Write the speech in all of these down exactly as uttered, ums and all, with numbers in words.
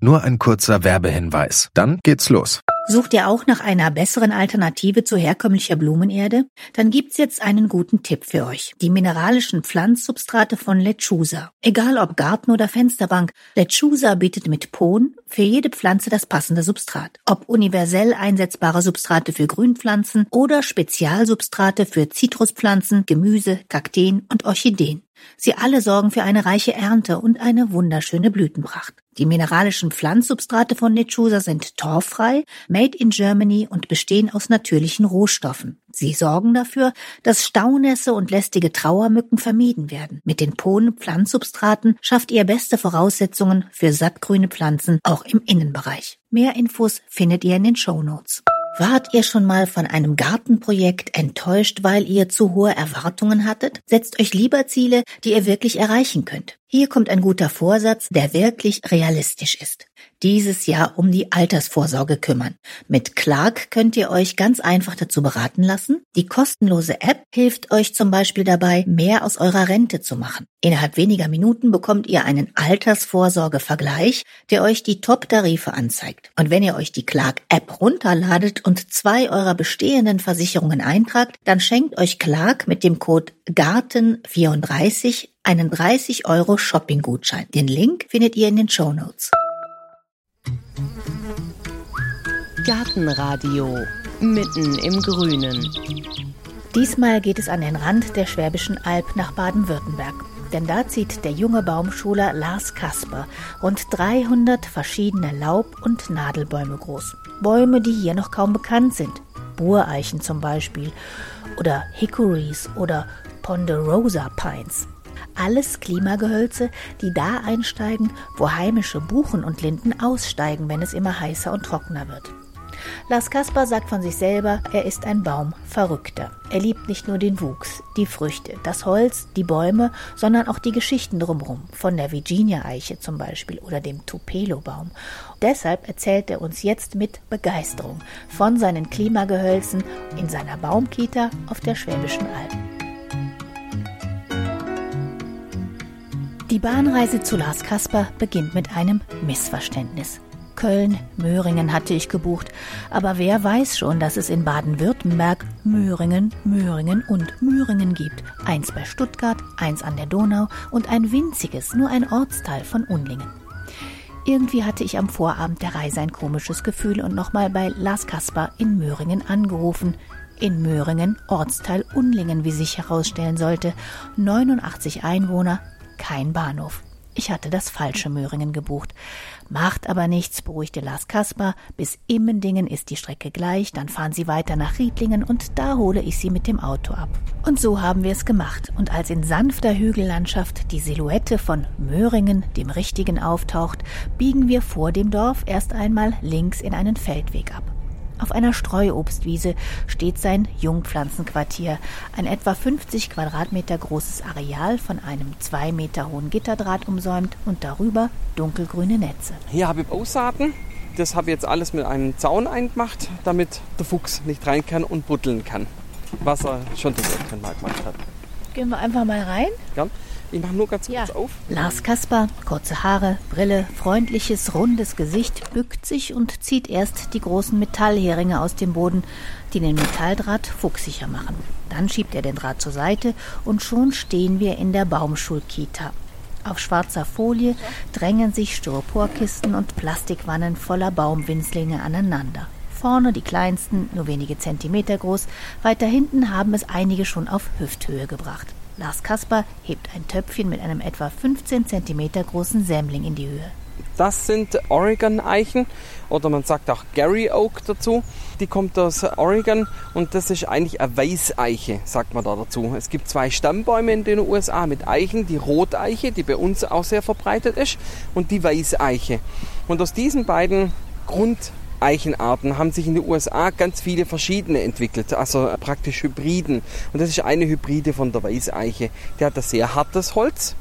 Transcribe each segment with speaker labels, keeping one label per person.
Speaker 1: Nur ein kurzer Werbehinweis. Dann geht's los.
Speaker 2: Sucht ihr auch nach einer besseren Alternative zu herkömmlicher Blumenerde? Dann gibt's jetzt einen guten Tipp für euch. Die mineralischen Pflanzsubstrate von Lechusa. Egal ob Garten oder Fensterbank, Lechusa bietet mit Pohn für jede Pflanze das passende Substrat. Ob universell einsetzbare Substrate für Grünpflanzen oder Spezialsubstrate für Zitruspflanzen, Gemüse, Kakteen und Orchideen. Sie alle sorgen für eine reiche Ernte und eine wunderschöne Blütenpracht. Die mineralischen Pflanzsubstrate von Lechusa sind torffrei, made in Germany und bestehen aus natürlichen Rohstoffen. Sie sorgen dafür, dass Staunässe und lästige Trauermücken vermieden werden. Mit den Pohn-Pflanzsubstraten schafft ihr beste Voraussetzungen für sattgrüne Pflanzen, auch im Innenbereich. Mehr Infos findet ihr in den Shownotes. Wart ihr schon mal von einem Gartenprojekt enttäuscht, weil ihr zu hohe Erwartungen hattet? Setzt euch lieber Ziele, die ihr wirklich erreichen könnt. Hier kommt ein guter Vorsatz, der wirklich realistisch ist. Dieses Jahr um die Altersvorsorge kümmern. Mit Clark könnt ihr euch ganz einfach dazu beraten lassen. Die kostenlose App hilft euch zum Beispiel dabei, mehr aus eurer Rente zu machen. Innerhalb weniger Minuten bekommt ihr einen Altersvorsorge-Vergleich, der euch die Top-Tarife anzeigt. Und wenn ihr euch die Clark-App runterladet und zwei eurer bestehenden Versicherungen eintragt, dann schenkt euch Clark mit dem Code Garten vierunddreißig einen dreißig Euro Shopping-Gutschein. Den Link findet ihr in den Shownotes.
Speaker 3: Gartenradio mitten im Grünen.
Speaker 2: Diesmal geht es an den Rand der Schwäbischen Alb nach Baden-Württemberg. Denn da zieht der junge Baumschuler Lars Kasper rund dreihundert verschiedene Laub- und Nadelbäume groß. Bäume, die hier noch kaum bekannt sind. Bureichen zum Beispiel oder Hickories oder Ponderosa Pines. Alles Klimagehölze, die da einsteigen, wo heimische Buchen und Linden aussteigen, wenn es immer heißer und trockener wird. Lars Kasper sagt von sich selber, er ist ein Baumverrückter. Er liebt nicht nur den Wuchs, die Früchte, das Holz, die Bäume, sondern auch die Geschichten drumherum, von der Virginia-Eiche zum Beispiel oder dem Tupelo-Baum. Deshalb erzählt er uns jetzt mit Begeisterung von seinen Klimagehölzen in seiner Baumkita auf der Schwäbischen Alb. Die Bahnreise zu Lars Kasper beginnt mit einem Missverständnis. Köln, Möhringen hatte ich gebucht, aber wer weiß schon, dass es in Baden-Württemberg Möhringen, Möhringen und Möhringen gibt. Eins bei Stuttgart, eins an der Donau und ein winziges, nur ein Ortsteil von Unlingen. Irgendwie hatte ich am Vorabend der Reise ein komisches Gefühl und nochmal bei Lars Kasper in Möhringen angerufen. In Möhringen, Ortsteil Unlingen, wie sich herausstellen sollte, neunundachtzig Einwohner, kein Bahnhof. Ich hatte das falsche Möhringen gebucht. Macht aber nichts, beruhigte Lars Kasper. Bis Immendingen ist die Strecke gleich, dann fahren Sie weiter nach Riedlingen und da hole ich Sie mit dem Auto ab. Und so haben wir es gemacht. Und als in sanfter Hügellandschaft die Silhouette von Möhringen, dem Richtigen, auftaucht, biegen wir vor dem Dorf erst einmal links in einen Feldweg ab. Auf einer Streuobstwiese steht sein Jungpflanzenquartier, ein etwa fünfzig Quadratmeter großes Areal von einem zwei Meter hohen Gitterdraht umsäumt und darüber dunkelgrüne Netze.
Speaker 4: Hier habe ich Aussaaten. Das habe ich jetzt alles mit einem Zaun eingemacht, damit der Fuchs nicht rein kann und buddeln kann, was er schon das letzte Mal gemacht hat.
Speaker 2: Gehen wir einfach mal rein?
Speaker 4: Ja. Ich mache nur ganz
Speaker 2: ja.
Speaker 4: kurz auf.
Speaker 2: Lars Kasper, kurze Haare, Brille, freundliches, rundes Gesicht, bückt sich und zieht erst die großen Metallheringe aus dem Boden, die den Metalldraht fuchssicher machen. Dann schiebt er den Draht zur Seite und schon stehen wir in der Baumschulkita. Auf schwarzer Folie drängen sich Styroporkisten und Plastikwannen voller Baumwinzlinge aneinander. Vorne die kleinsten, nur wenige Zentimeter groß, weiter hinten haben es einige schon auf Hüfthöhe gebracht. Lars Kasper hebt ein Töpfchen mit einem etwa fünfzehn Zentimeter großen Sämling in die Höhe.
Speaker 4: Das sind Oregon-Eichen oder man sagt auch Gary Oak dazu. Die kommt aus Oregon und das ist eigentlich eine Weißeiche, sagt man da dazu. Es gibt zwei Stammbäume in den U S A mit Eichen, die Roteiche, die bei uns auch sehr verbreitet ist, und die Weißeiche. Und aus diesen beiden Grund Eichenarten haben sich in den U S A ganz viele verschiedene entwickelt, also praktisch Hybriden. Und das ist eine Hybride von der Weißeiche. Die hat ein sehr hartes Holz,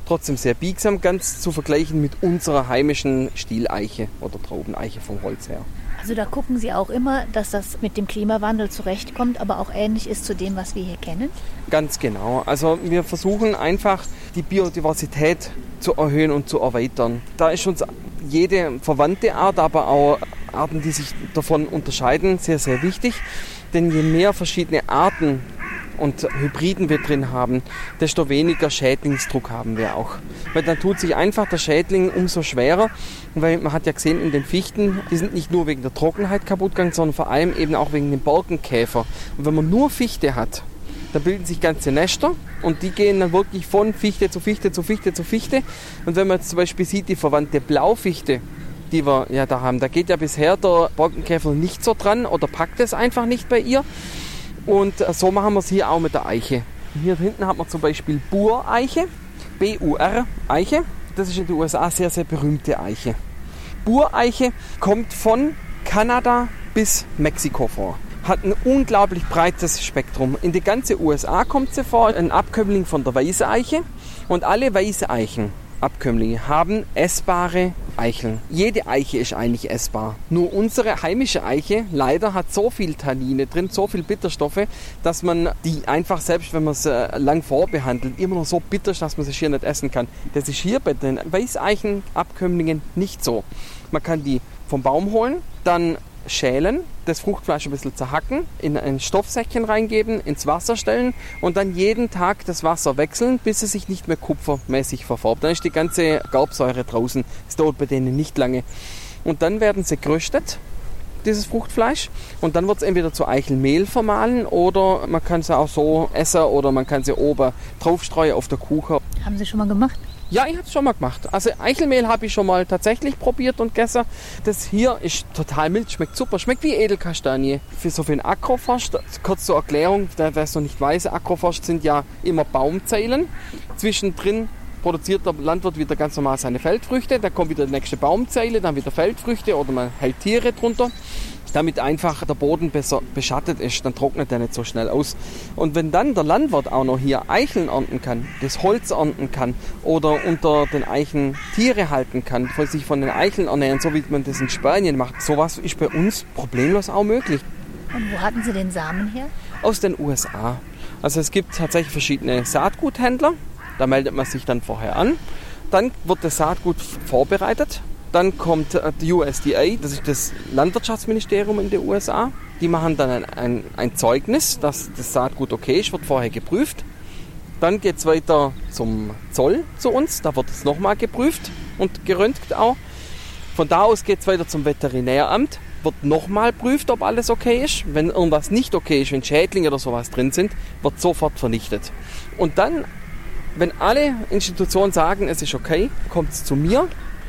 Speaker 4: trotzdem sehr biegsam, ganz zu vergleichen mit unserer heimischen Stieleiche oder Traubeneiche vom Holz her.
Speaker 2: Also da gucken Sie auch immer, dass das mit dem Klimawandel zurechtkommt, aber auch ähnlich ist zu dem, was wir hier kennen?
Speaker 4: Ganz genau. Also wir versuchen einfach die Biodiversität zu erhöhen und zu erweitern. Da ist uns jede verwandte Art, aber auch Arten, die sich davon unterscheiden, sehr, sehr wichtig. Denn je mehr verschiedene Arten und Hybriden wir drin haben, desto weniger Schädlingsdruck haben wir auch. Weil dann tut sich einfach der Schädling umso schwerer, weil man hat ja gesehen, in den Fichten, die sind nicht nur wegen der Trockenheit kaputt gegangen, sondern vor allem eben auch wegen dem Borkenkäfer. Und wenn man nur Fichte hat, da bilden sich ganze Nester und die gehen dann wirklich von Fichte zu Fichte zu Fichte zu Fichte. Und wenn man jetzt zum Beispiel sieht, die verwandte Blaufichte, die wir ja da haben, da geht ja bisher der Borkenkäfer nicht so dran oder packt es einfach nicht bei ihr. Und so machen wir es hier auch mit der Eiche. Hier hinten hat man zum Beispiel Bur-Eiche, B U R Eiche. Das ist in den U S A sehr, sehr berühmte Eiche. Bur-Eiche kommt von Kanada bis Mexiko vor. Hat ein unglaublich breites Spektrum. In die ganze U S A kommt sie vor, ein Abkömmling von der Weißeiche. Und alle Weißeichen, Abkömmlinge, haben essbare Eicheln. Jede Eiche ist eigentlich essbar. Nur unsere heimische Eiche leider hat so viel Tannine drin, so viel Bitterstoffe, dass man die einfach, selbst wenn man es lang vorbehandelt, immer noch so bitter ist, dass man sie hier nicht essen kann. Das ist hier bei den Weißeichen-Abkömmlingen nicht so. Man kann die vom Baum holen, dann schälen, das Fruchtfleisch ein bisschen zerhacken, in ein Stoffsäckchen reingeben, ins Wasser stellen und dann jeden Tag das Wasser wechseln, bis es sich nicht mehr kupfermäßig verfärbt. Dann ist die ganze Gerbsäure draußen. Das dauert bei denen nicht lange. Und dann werden sie geröstet, dieses Fruchtfleisch, und dann wird es entweder zu Eichelmehl vermahlen oder man kann sie auch so essen oder man kann sie oben draufstreuen auf der Kuchen.
Speaker 2: Haben Sie schon mal gemacht?
Speaker 4: Ja, ich habe es schon mal gemacht. Also Eichelmehl habe ich schon mal tatsächlich probiert und gegessen. Das hier ist total mild, schmeckt super, schmeckt wie Edelkastanie. Für so viel Agroforst, kurz zur Erklärung, wer es noch nicht weiß, Agroforst sind ja immer Baumzeilen. Zwischendrin produziert der Landwirt wieder ganz normal seine Feldfrüchte, dann kommt wieder die nächste Baumzeile, dann wieder Feldfrüchte oder man hält Tiere drunter, damit einfach der Boden besser beschattet ist, dann trocknet er nicht so schnell aus. Und wenn dann der Landwirt auch noch hier Eicheln ernten kann, das Holz ernten kann oder unter den Eichen Tiere halten kann, sich von den Eicheln ernähren, so wie man das in Spanien macht, sowas ist bei uns problemlos auch möglich.
Speaker 2: Und wo hatten Sie den Samen her?
Speaker 4: Aus den U S A. Also es gibt tatsächlich verschiedene Saatguthändler, da meldet man sich dann vorher an. Dann wird das Saatgut vorbereitet. Dann kommt die U S D A, das ist das Landwirtschaftsministerium in den U S A. Die machen dann ein, ein, ein Zeugnis, dass das Saatgut okay ist, wird vorher geprüft. Dann geht es weiter zum Zoll zu uns, da wird es nochmal geprüft und geröntgt auch. Von da aus geht es weiter zum Veterinäramt, wird nochmal geprüft, ob alles okay ist. Wenn irgendwas nicht okay ist, wenn Schädlinge oder sowas drin sind, wird sofort vernichtet. Und dann, wenn alle Institutionen sagen, es ist okay, kommt es zu mir.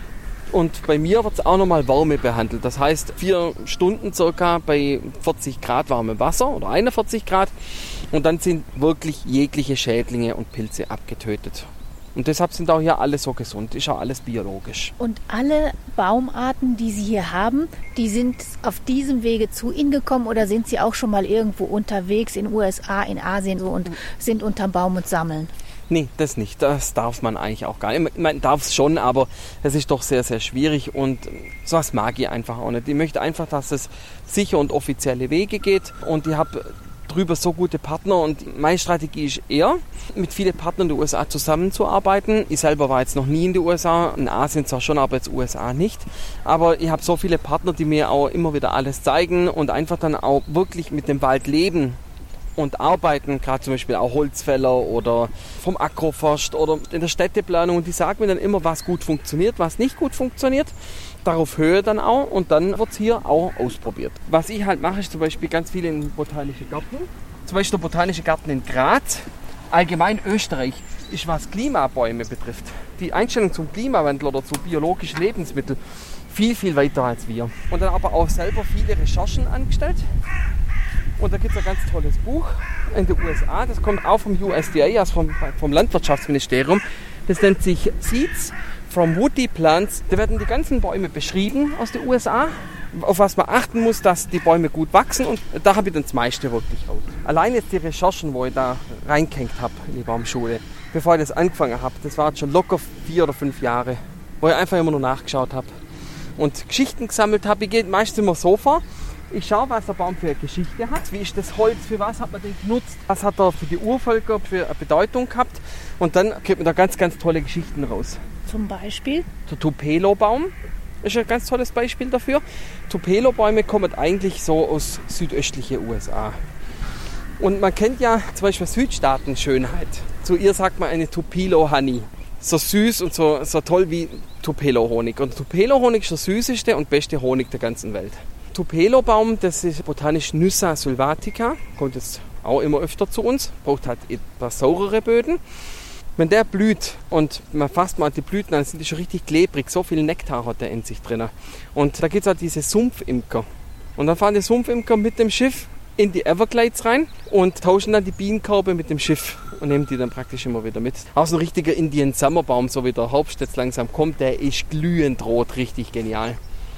Speaker 4: Und bei mir wird es auch nochmal Wärme behandelt. Das heißt, vier Stunden circa bei vierzig Grad warmem Wasser oder einundvierzig Grad. Und dann sind wirklich jegliche Schädlinge und Pilze abgetötet. Und deshalb sind auch hier alle so gesund. Ist auch alles biologisch.
Speaker 2: Und alle Baumarten, die Sie hier haben, die sind auf diesem Wege zu Ihnen gekommen oder sind Sie auch schon mal irgendwo unterwegs in den U S A, in Asien so und sind unterm Baum und sammeln?
Speaker 4: Nee, das nicht. Das darf man eigentlich auch gar nicht. Man darf es schon, aber es ist doch sehr, sehr schwierig und sowas mag ich einfach auch nicht. Ich möchte einfach, dass es sicher und offizielle Wege geht und ich habe drüber so gute Partner und meine Strategie ist eher, mit vielen Partnern in den U S A zusammenzuarbeiten. Ich selber war jetzt noch nie in den U S A, in Asien zwar schon, aber jetzt U S A nicht. Aber ich habe so viele Partner, die mir auch immer wieder alles zeigen und einfach dann auch wirklich mit dem Wald leben und arbeiten, gerade zum Beispiel auch Holzfäller oder vom Agroforst oder in der Städteplanung und die sagen mir dann immer, was gut funktioniert, was nicht gut funktioniert. Darauf höre ich dann auch und dann wird es hier auch ausprobiert. Was ich halt mache, ist zum Beispiel ganz viel in botanische Gärten. Zum Beispiel der Botanische Garten in Graz. Allgemein Österreich ist, was Klimabäume betrifft, die Einstellung zum Klimawandel oder zu biologischen Lebensmitteln viel, viel weiter als wir. Und dann aber auch selber viele Recherchen angestellt. Und da gibt es ein ganz tolles Buch in den U S A, das kommt auch vom U S D A, also vom, vom Landwirtschaftsministerium. Das nennt sich Seeds From Woody Plants, da werden die ganzen Bäume beschrieben aus den U S A, auf was man achten muss, dass die Bäume gut wachsen, und da habe ich dann das meiste wirklich raus. Allein jetzt die Recherchen, wo ich da reingehängt habe in die Baumschule, bevor ich das angefangen habe, das waren schon locker vier oder fünf Jahre, wo ich einfach immer nur nachgeschaut habe und Geschichten gesammelt habe. Ich gehe meistens immer so vor, ich schaue, was der Baum für eine Geschichte hat, wie ist das Holz, für was hat man den genutzt, was hat er für die Urvölker für eine Bedeutung gehabt, und dann kriegt man da ganz, ganz tolle Geschichten raus.
Speaker 2: Zum Beispiel?
Speaker 4: Der Tupelo-Baum ist ein ganz tolles Beispiel dafür. Tupelo-Bäume kommen eigentlich so aus südöstlichen U S A. Und man kennt ja zum Beispiel Südstaaten-Schönheit. Zu ihr sagt man eine Tupelo-Honey. So süß und so, so toll wie Tupelo-Honig. Und Tupelo-Honig ist der süßeste und beste Honig der ganzen Welt. Tupelo-Baum, das ist botanisch Nyssa sylvatica, kommt jetzt auch immer öfter zu uns, braucht halt etwas saurere Böden. Wenn der blüht und man fasst mal die Blüten an, sind die schon richtig klebrig, so viel Nektar hat der in sich drin. Und da gibt es auch diese Sumpfimker. Und dann fahren die Sumpfimker mit dem Schiff in die Everglades rein und tauschen dann die Bienenkörbe mit dem Schiff und nehmen die dann praktisch immer wieder mit. Auch so ein richtiger Indian Summer Baum, so wie der Herbst jetzt langsam kommt, der ist glühend rot, richtig genial.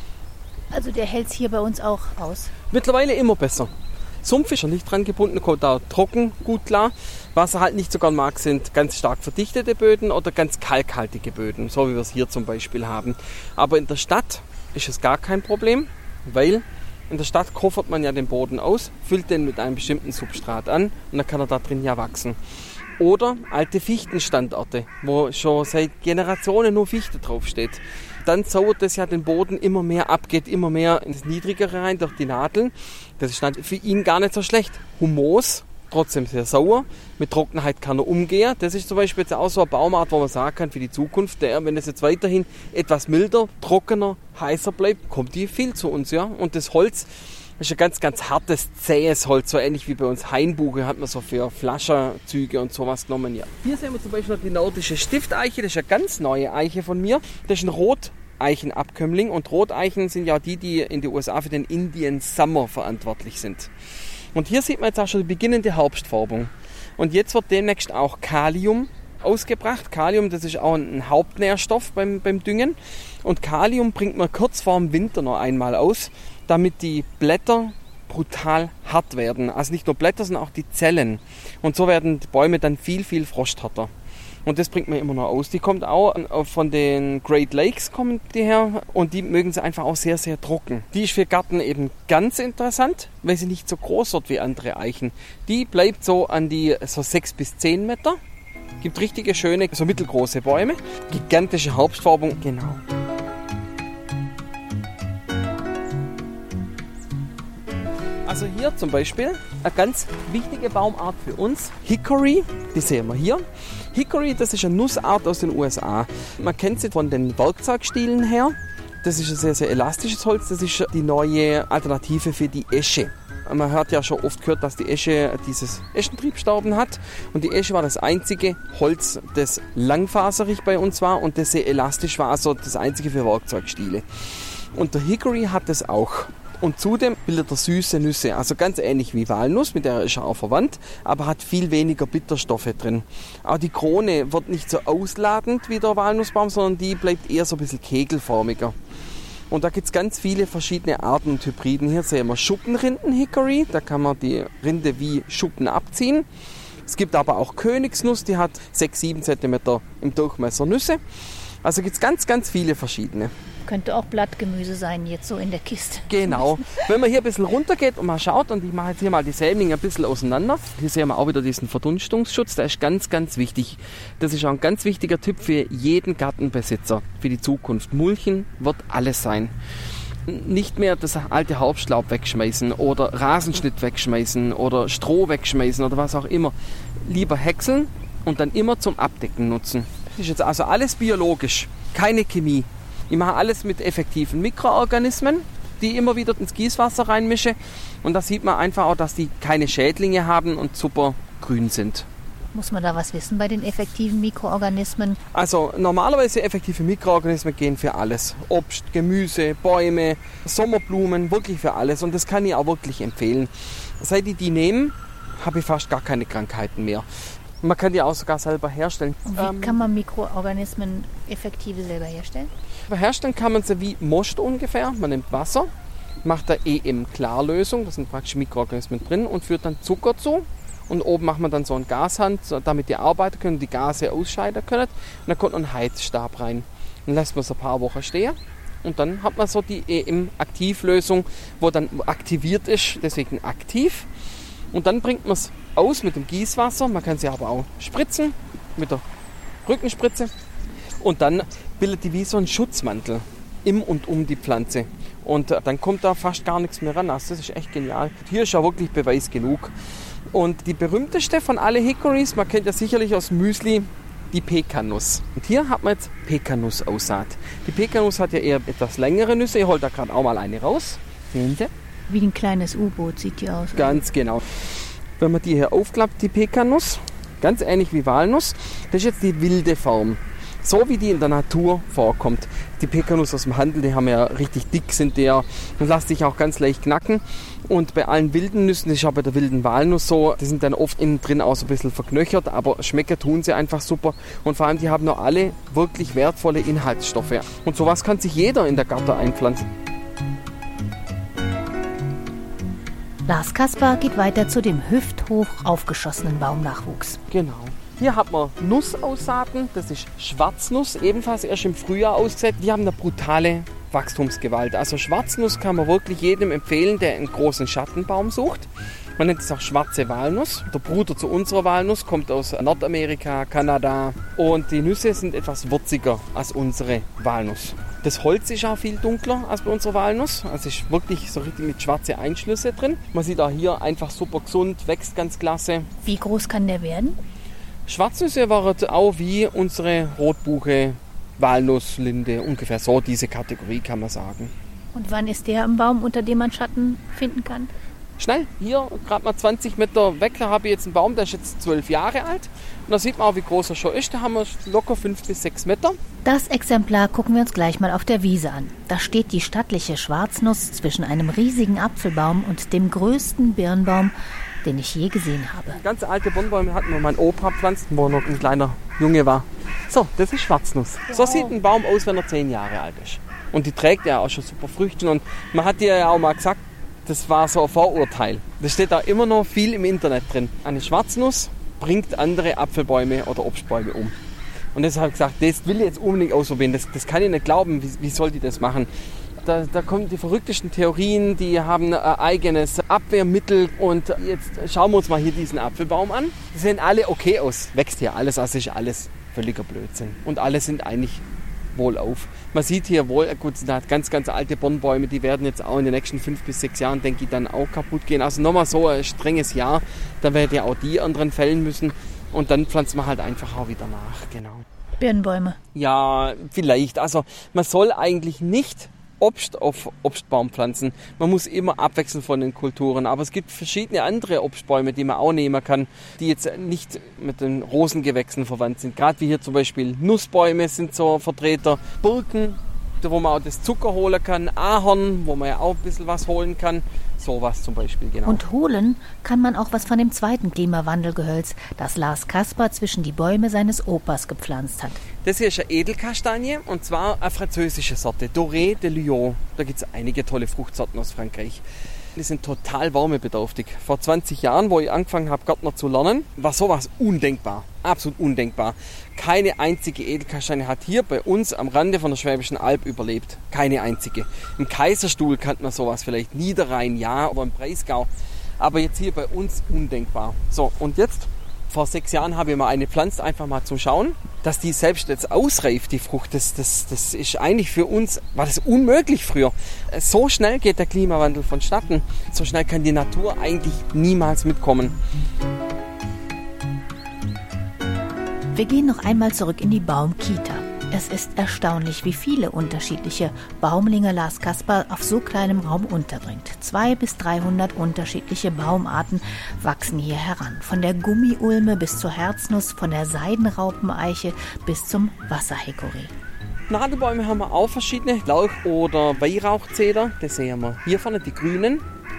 Speaker 2: Also der hält es hier bei uns auch aus?
Speaker 4: Mittlerweile immer besser. Sumpf ist er nicht dran gebunden, kommt da trocken gut klar. Was er halt nicht so gern mag, sind ganz stark verdichtete Böden oder ganz kalkhaltige Böden, so wie wir es hier zum Beispiel haben. Aber in der Stadt ist es gar kein Problem, weil in der Stadt koffert man ja den Boden aus, füllt den mit einem bestimmten Substrat an und dann kann er da drin ja wachsen. Oder alte Fichtenstandorte, wo schon seit Generationen nur Fichte draufsteht. Dann sauert es ja den Boden immer mehr ab, geht immer mehr ins Niedrigere rein durch die Nadeln. Das ist dann für ihn gar nicht so schlecht. Humus, trotzdem sehr sauer. Mit Trockenheit kann er umgehen. Das ist zum Beispiel jetzt auch so eine Baumart, wo man sagen kann, für die Zukunft, der, wenn es jetzt weiterhin etwas milder, trockener, heißer bleibt, kommt die viel zu uns. Ja? Und das Holz ist ein ganz, ganz hartes, zähes Holz, so ähnlich wie bei uns Hainbuche, hat man so für Flascherzüge und sowas genommen. Ja. Hier sehen wir zum Beispiel noch die nordische Stifteiche, das ist eine ganz neue Eiche von mir. Das ist ein Roteichenabkömmling, und Roteichen sind ja die, die in den U S A für den Indian Summer verantwortlich sind. Und hier sieht man jetzt auch schon die beginnende Herbstfärbung. Und jetzt wird demnächst auch Kalium ausgebracht. Kalium, das ist auch ein Hauptnährstoff beim, beim Düngen. Und Kalium bringt man kurz vor dem Winter noch einmal aus, damit die Blätter brutal hart werden. Also nicht nur Blätter, sondern auch die Zellen. Und so werden die Bäume dann viel, viel frosthärter. Und das bringt man immer noch aus. Die kommt auch von den Great Lakes, kommen die her, und die mögen sie einfach auch sehr, sehr trocken. Die ist für Garten eben ganz interessant, weil sie nicht so groß wird wie andere Eichen. Die bleibt so an die so sechs bis zehn Meter. Gibt richtige, schöne, so mittelgroße Bäume. Gigantische Herbstfärbung, genau. Also hier zum Beispiel eine ganz wichtige Baumart für uns, Hickory, die sehen wir hier. Hickory, das ist eine Nussart aus den U S A. Man kennt sie von den Werkzeugstielen her. Das ist ein sehr, sehr elastisches Holz. Das ist die neue Alternative für die Esche. Man hat ja schon oft gehört, dass die Esche dieses Eschentriebstauben hat. Und die Esche war das einzige Holz, das langfaserig bei uns war und das sehr elastisch war, also das einzige für Werkzeugstiele. Und der Hickory hat das auch. Und zudem bildet er süße Nüsse, also ganz ähnlich wie Walnuss, mit der ist er auch verwandt, aber hat viel weniger Bitterstoffe drin. Auch die Krone wird nicht so ausladend wie der Walnussbaum, sondern die bleibt eher so ein bisschen kegelförmiger. Und da gibt es ganz viele verschiedene Arten und Hybriden. Hier sehen wir Schuppenrinden-Hickory, da kann man die Rinde wie Schuppen abziehen. Es gibt aber auch Königsnuss, die hat sechs bis sieben Zentimeter im Durchmesser Nüsse. Also gibt es ganz, ganz viele verschiedene.
Speaker 2: Könnte auch Blattgemüse sein, jetzt so in der Kiste.
Speaker 4: Genau. Wenn man hier ein bisschen runter geht und mal schaut, und ich mache jetzt hier mal die Sämlinge ein bisschen auseinander. Hier sehen wir auch wieder diesen Verdunstungsschutz, der ist ganz, ganz wichtig. Das ist auch ein ganz wichtiger Tipp für jeden Gartenbesitzer für die Zukunft. Mulchen wird alles sein. Nicht mehr das alte Herbstlaub wegschmeißen oder Rasenschnitt wegschmeißen oder Stroh wegschmeißen oder was auch immer. Lieber häckseln und dann immer zum Abdecken nutzen. Das ist jetzt also alles biologisch, keine Chemie. Ich mache alles mit effektiven Mikroorganismen, die ich immer wieder ins Gießwasser reinmische. Und da sieht man einfach auch, dass die keine Schädlinge haben und super grün sind.
Speaker 2: Muss man da was wissen bei den effektiven Mikroorganismen?
Speaker 4: Also normalerweise effektive Mikroorganismen gehen für alles. Obst, Gemüse, Bäume, Sommerblumen, wirklich für alles. Und das kann ich auch wirklich empfehlen. Seit ich die nehme, habe ich fast gar keine Krankheiten mehr. Man kann die auch sogar selber herstellen.
Speaker 2: Und wie ähm, kann man Mikroorganismen effektive selber herstellen?
Speaker 4: Herstellen kann man sie wie Most ungefähr. Man nimmt Wasser, macht da E M-Klarlösung, da sind praktisch Mikroorganismen drin und führt dann Zucker zu. Und oben macht man dann so einen Gashand, damit die arbeiten können, die Gase ausscheiden können. Und dann kommt noch ein Heizstab rein. Dann lässt man es ein paar Wochen stehen. Und dann hat man so die E M-Aktivlösung, wo dann aktiviert ist, deswegen aktiv. Und dann bringt man es aus mit dem Gießwasser. Man kann sie aber auch spritzen mit der Rückenspritze. Und dann bildet die wie so einen Schutzmantel im und um die Pflanze. Und dann kommt da fast gar nichts mehr ran. Also das ist echt genial. Hier ist ja wirklich Beweis genug. Und die berühmteste von alle Hickories, man kennt ja sicherlich aus Müsli, die Pekannuss. Und hier hat man jetzt Pekannuss-Aussaat. Die Pekannuss hat ja eher etwas längere Nüsse. Ich hole da gerade auch mal eine raus. Sehen Sie?
Speaker 2: Wie ein kleines U-Boot sieht die aus.
Speaker 4: Ganz genau. Wenn man die hier aufklappt, die Pekannuss, ganz ähnlich wie Walnuss, das ist jetzt die wilde Form. So wie die in der Natur vorkommt. Die Pekannuss aus dem Handel, die haben ja richtig dick, sind die ja und lassen sich auch ganz leicht knacken. Und bei allen wilden Nüssen, das ist auch bei der wilden Walnuss so, die sind dann oft innen drin auch so ein bisschen verknöchert, aber schmecken tun sie einfach super. Und vor allem, die haben noch alle wirklich wertvolle Inhaltsstoffe. Und sowas kann sich jeder in der Garten einpflanzen.
Speaker 2: Lars Kasper geht weiter zu dem hüfthoch aufgeschossenen Baumnachwuchs.
Speaker 4: Genau. Hier hat man Nussausaaten, das ist Schwarznuss, ebenfalls erst im Frühjahr ausgesät. Die haben eine brutale Wachstumsgewalt. Also Schwarznuss kann man wirklich jedem empfehlen, der einen großen Schattenbaum sucht. Man nennt es auch schwarze Walnuss. Der Bruder zu unserer Walnuss kommt aus Nordamerika, Kanada. Und die Nüsse sind etwas würziger als unsere Walnuss. Das Holz ist auch viel dunkler als bei unserer Walnuss. Also es ist wirklich so richtig mit schwarzen Einschlüsse drin. Man sieht auch hier einfach super gesund, wächst ganz klasse.
Speaker 2: Wie groß kann der werden?
Speaker 4: Schwarznüsse waren auch wie unsere Rotbuche, Walnuss, Linde, ungefähr so diese Kategorie kann man sagen.
Speaker 2: Und wann ist der am Baum, unter dem man Schatten finden kann?
Speaker 4: Schnell, hier gerade mal zwanzig Meter weg, da habe ich jetzt einen Baum, der ist jetzt zwölf Jahre alt. Und da sieht man auch, wie groß er schon ist. Da haben wir locker fünf bis sechs Meter.
Speaker 2: Das Exemplar gucken wir uns gleich mal auf der Wiese an. Da steht die stattliche Schwarznuss zwischen einem riesigen Apfelbaum und dem größten Birnbaum, den ich je gesehen habe.
Speaker 4: Ganz alte Birnbäume hatten wir mein Opa gepflanzt, wo er noch ein kleiner Junge war. So, das ist Schwarznuss. Wow. So sieht ein Baum aus, wenn er zehn Jahre alt ist. Und die trägt ja auch schon super Früchte. Und man hat dir ja auch mal gesagt, das war so ein Vorurteil. Das steht da immer noch viel im Internet drin. Eine Schwarznuss bringt andere Apfelbäume oder Obstbäume um. Und deshalb habe ich gesagt, das will ich jetzt unbedingt ausprobieren. Das, das kann ich nicht glauben. Wie, wie soll die das machen? Da, da kommen die verrücktesten Theorien, die haben ein eigenes Abwehrmittel. Und jetzt schauen wir uns mal hier diesen Apfelbaum an. Die sehen alle okay aus. Wächst hier alles, also ist alles völliger Blödsinn. Und alle sind eigentlich wohlauf. Man sieht hier wohl, gut, da hat ganz, ganz alte Birnbäume, die werden jetzt auch in den nächsten fünf bis sechs Jahren, denke ich, dann auch kaputt gehen. Also nochmal so ein strenges Jahr, dann werden ja auch die anderen fällen müssen. Und dann pflanzt man halt einfach auch wieder nach, genau.
Speaker 2: Birnbäume?
Speaker 4: Ja, vielleicht. Also man soll eigentlich nicht Obst auf Obstbaum pflanzen. Man muss immer abwechseln von den Kulturen. Aber es gibt verschiedene andere Obstbäume, die man auch nehmen kann, die jetzt nicht mit den Rosengewächsen verwandt sind. Gerade wie hier zum Beispiel Nussbäume sind so Vertreter. Birken, wo man auch das Zucker holen kann. Ahorn, wo man ja auch ein bisschen was holen kann. Sowas zum Beispiel, genau.
Speaker 2: Und holen kann man auch was von dem zweiten Klimawandelgehölz, das Lars Kasper zwischen die Bäume seines Opas gepflanzt hat.
Speaker 4: Das hier ist eine Edelkastanie und zwar eine französische Sorte, Doré de Lyon. Da gibt es einige tolle Fruchtsorten aus Frankreich. Die sind total wärmebedürftig. Vor zwanzig Jahren, wo ich angefangen habe, Gärtner zu lernen, war sowas undenkbar. Absolut undenkbar. Keine einzige Edelkastanie hat hier bei uns am Rande von der Schwäbischen Alb überlebt. Keine einzige. Im Kaiserstuhl kannte man sowas vielleicht, Niederrhein, ja, oder im Breisgau. Aber jetzt hier bei uns undenkbar. So, und jetzt, vor sechs Jahren habe ich mal eine gepflanzt, einfach mal zum Schauen, dass die selbst jetzt ausreift, die Frucht. Das, das, das ist eigentlich für uns, war das unmöglich früher. So schnell geht der Klimawandel vonstatten. So schnell kann die Natur eigentlich niemals mitkommen.
Speaker 2: Wir gehen noch einmal zurück in die Baumkita. Es ist erstaunlich, wie viele unterschiedliche Baumlinge Lars Kasper auf so kleinem Raum unterbringt. Zwei bis dreihundert unterschiedliche Baumarten wachsen hier heran. Von der Gummiulme bis zur Herznuss, von der Seidenraupeneiche bis zum Wasserhickory.
Speaker 4: Nadelbäume haben wir auch verschiedene, Lauch- oder Weihrauchzeder. Das sehen wir hier vorne, die grünen.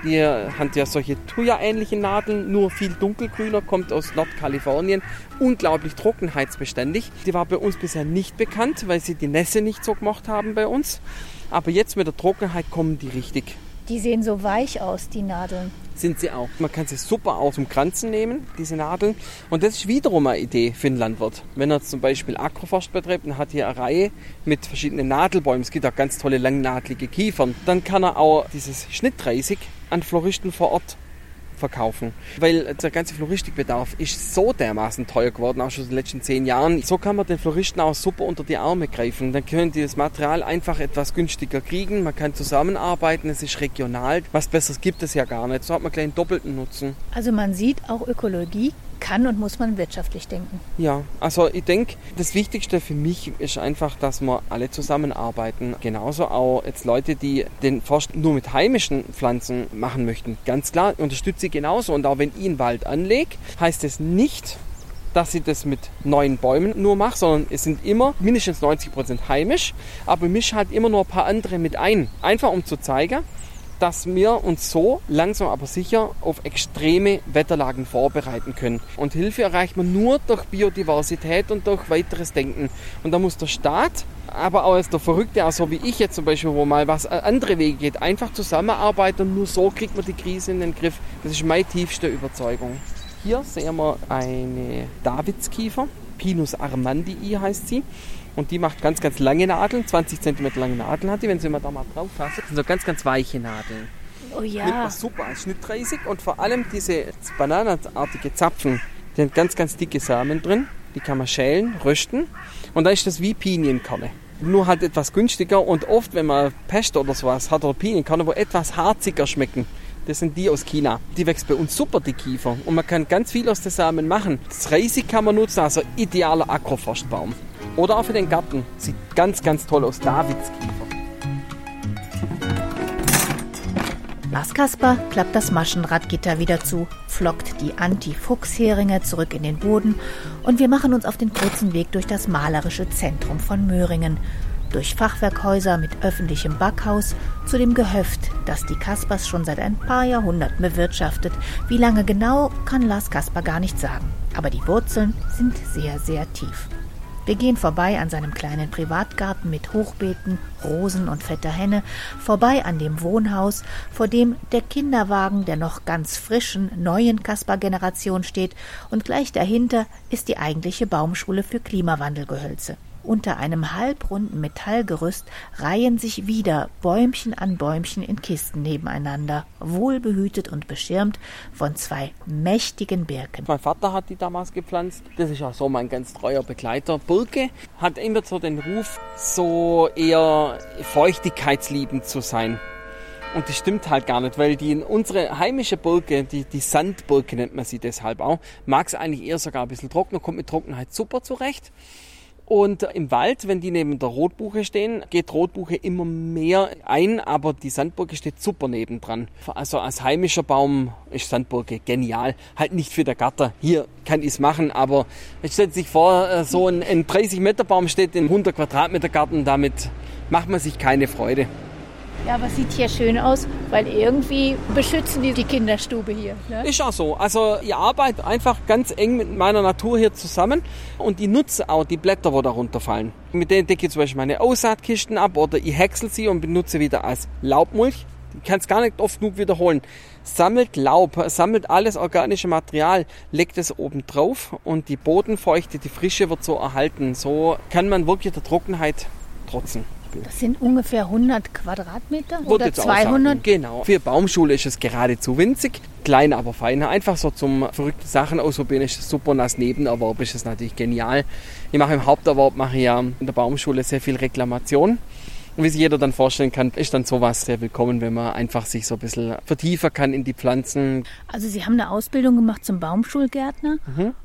Speaker 4: Die haben ja solche Thuja-ähnlichen Nadeln, nur viel dunkelgrüner, kommt aus Nordkalifornien. Unglaublich trockenheitsbeständig. Die war bei uns bisher nicht bekannt, weil sie die Nässe nicht so gemacht haben bei uns. Aber jetzt mit der Trockenheit kommen die richtig.
Speaker 2: Die sehen so weich aus, die Nadeln.
Speaker 4: Sind sie auch. Man kann sie super auch zum Kranzen nehmen, diese Nadeln. Und das ist wiederum eine Idee für einen Landwirt. Wenn er zum Beispiel Agroforst betreibt und hat hier eine Reihe mit verschiedenen Nadelbäumen, es gibt auch ganz tolle langnadlige Kiefern, dann kann er auch dieses Schnittreisig an Floristen vor Ort verkaufen. Weil der ganze Floristikbedarf ist so dermaßen teuer geworden, auch schon in den letzten zehn Jahren. So kann man den Floristen auch super unter die Arme greifen. Dann können die das Material einfach etwas günstiger kriegen. Man kann zusammenarbeiten, es ist regional. Was Besseres gibt es ja gar nicht. So hat man gleich einen doppelten Nutzen.
Speaker 2: Also man sieht, auch Ökologie kann und muss man wirtschaftlich denken.
Speaker 4: Ja, also ich denke, das Wichtigste für mich ist einfach, dass wir alle zusammenarbeiten. Genauso auch jetzt Leute, die den Forst nur mit heimischen Pflanzen machen möchten. Ganz klar, unterstütze ich genauso. Und auch wenn ich einen Wald anlege, heißt es nicht, dass ich das mit neuen Bäumen nur mache, sondern es sind immer mindestens neunzig Prozent heimisch, aber ich mische halt immer nur ein paar andere mit ein. Einfach um zu zeigen, dass wir uns so langsam aber sicher auf extreme Wetterlagen vorbereiten können. Und Hilfe erreicht man nur durch Biodiversität und durch weiteres Denken. Und da muss der Staat, aber auch als der Verrückte, auch so wie ich jetzt zum Beispiel, wo mal was andere Wege geht, einfach zusammenarbeiten und nur so kriegt man die Krise in den Griff. Das ist meine tiefste Überzeugung. Hier sehen wir eine Davidskiefer, Pinus armandii heißt sie. Und die macht ganz, ganz lange Nadeln, zwanzig Zentimeter lange Nadeln hat die, wenn sie mal da mal drauf fasst. Das sind so ganz, ganz weiche Nadeln.
Speaker 2: Oh ja.
Speaker 4: Nimmt man super als Schnittreisig und vor allem diese bananenartige Zapfen, die haben ganz, ganz dicke Samen drin. Die kann man schälen, rösten und dann ist das wie Pinienkerne. Nur halt etwas günstiger und oft, wenn man Pest oder sowas hat oder Pinienkerne, wo etwas harziger schmecken. Das sind die aus China. Die wächst bei uns super, die Kiefer. Und man kann ganz viel aus den Samen machen. Das Reisig kann man nutzen, also idealer Agroforstbaum. Oder auch für den Garten. Sieht ganz, ganz toll aus. Davidskiefer.
Speaker 2: Lars Kasper klappt das Maschendrahtgitter wieder zu, flockt die Anti-Fuchsheringe zurück in den Boden und wir machen uns auf den kurzen Weg durch das malerische Zentrum von Möhringen. Durch Fachwerkhäuser mit öffentlichem Backhaus zu dem Gehöft, das die Kaspers schon seit ein paar Jahrhunderten bewirtschaftet. Wie lange genau, kann Lars Kasper gar nicht sagen. Aber die Wurzeln sind sehr, sehr tief. Wir gehen vorbei an seinem kleinen Privatgarten mit Hochbeeten, Rosen und fetter Henne, vorbei an dem Wohnhaus, vor dem der Kinderwagen der noch ganz frischen, neuen Kasper-Generation steht und gleich dahinter ist die eigentliche Baumschule für Klimawandelgehölze. Unter einem halbrunden Metallgerüst reihen sich wieder Bäumchen an Bäumchen in Kisten nebeneinander, wohlbehütet und beschirmt von zwei mächtigen Birken.
Speaker 4: Mein Vater hat die damals gepflanzt. Das ist auch so mein ganz treuer Begleiter. Birke hat immer so den Ruf, so eher feuchtigkeitsliebend zu sein. Und das stimmt halt gar nicht, weil die unsere heimische Birke, die, die Sandbirke nennt man sie deshalb auch, mag es eigentlich eher sogar ein bisschen trockener, kommt mit Trockenheit super zurecht. Und im Wald, wenn die neben der Rotbuche stehen, geht Rotbuche immer mehr ein, aber die Sandburke steht super nebendran. Also als heimischer Baum ist Sandburke genial. Halt nicht für den Garten. Hier kann ich es machen, aber jetzt stellt sich vor, so ein, ein dreißig Meter Baum steht in hundert Quadratmeter Garten, damit macht man sich keine Freude.
Speaker 2: Ja, aber sieht hier schön aus, weil irgendwie beschützen die die Kinderstube hier. Ne?
Speaker 4: Ist auch so. Also ich arbeite einfach ganz eng mit meiner Natur hier zusammen und ich nutze auch die Blätter, die da runterfallen. Mit denen decke ich zum Beispiel meine Aussaatkisten ab oder ich häcksel sie und benutze wieder als Laubmulch. Ich kann es gar nicht oft genug wiederholen. Sammelt Laub, sammelt alles organische Material, legt es oben drauf und die Bodenfeuchte, die Frische wird so erhalten. So kann man wirklich der Trockenheit trotzen.
Speaker 2: Das sind ungefähr hundert Quadratmeter
Speaker 4: Wird
Speaker 2: oder
Speaker 4: jetzt
Speaker 2: zweihundert?
Speaker 4: Aussagen. Genau. Für Baumschule ist es geradezu winzig, klein aber fein. Einfach so zum verrückten Sachen ausprobieren ist super und als Nebenerwerb ist es natürlich genial. Ich mache im Haupterwerb mache ich ja in der Baumschule sehr viel Reklamation. Und wie sich jeder dann vorstellen kann, ist dann sowas sehr willkommen, wenn man einfach sich so ein bisschen vertiefen kann in die Pflanzen.
Speaker 2: Also Sie haben eine Ausbildung gemacht zum Baumschulgärtner.
Speaker 4: Mhm.